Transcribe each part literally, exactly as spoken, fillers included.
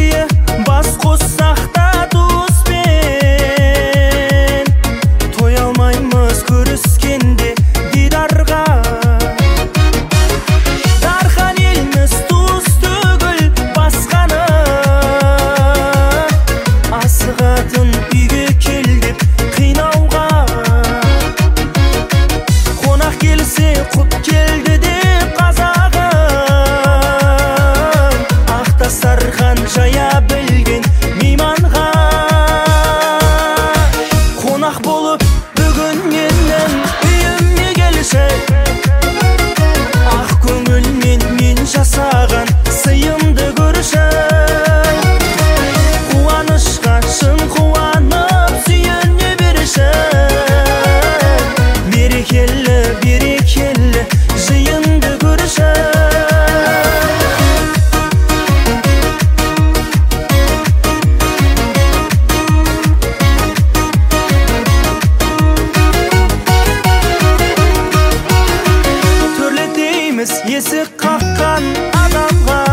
жиі бас қоссақ та туыспен, той алмаймыз көріскенде дидарға. Дархан елміз туыс түгіл басқаны, асығатын үйге кел деп қинауға. Қонақ келсе құт келді деп қазағым, ақ дастархан жая білген мейманға. Қонақ болып бүгін менің үйіме келші, ақ көңілмен мен жасаған сыйымды көрші. Қуанышқа шын қуанып сүйене берші, берекелі берекелі жиынды көрші. Төрлетейміз есік қаққан адамға,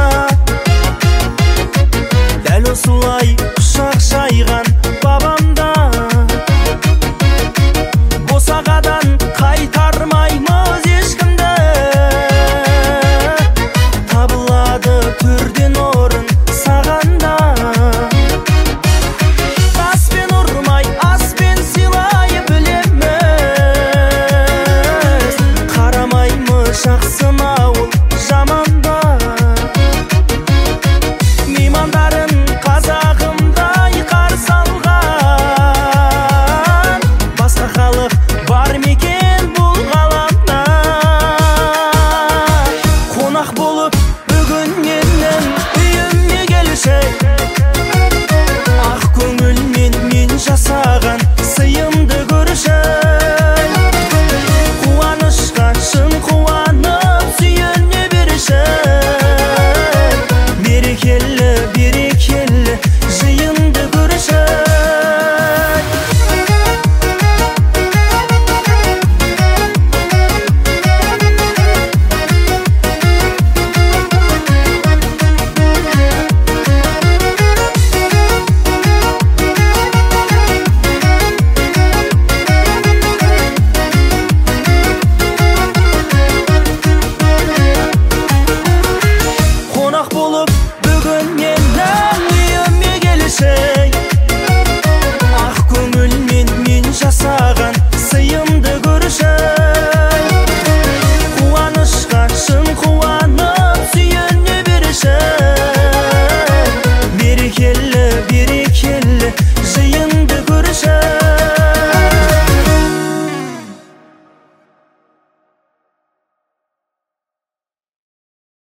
дәл осылай құшақ жайған бабамда. Босағадан қайтармаймыз ешкімді, табылады төрден орын сағанда. Таспен ұрмай аспен сыйлай білеміз, қарамаймыз жақсыма ол жаманда. Меймандарын қазағымдай қарсы алған, басқа халық бар мекен бұл ғаламда. Қонақ болып бүгін менің үйіме келші, ақ көңілмен мен жасаған сыйымды көрші. Қуанышқа шын қуанып сүйене берші, берекелі берекелі жиынды көрші. Қонақ болып бүгін менің үйіме келші, ақ көңілмен мен жасаған сыйымды көрші. Қуанышқа шын қуанып сүйене берші, берекелі берекелі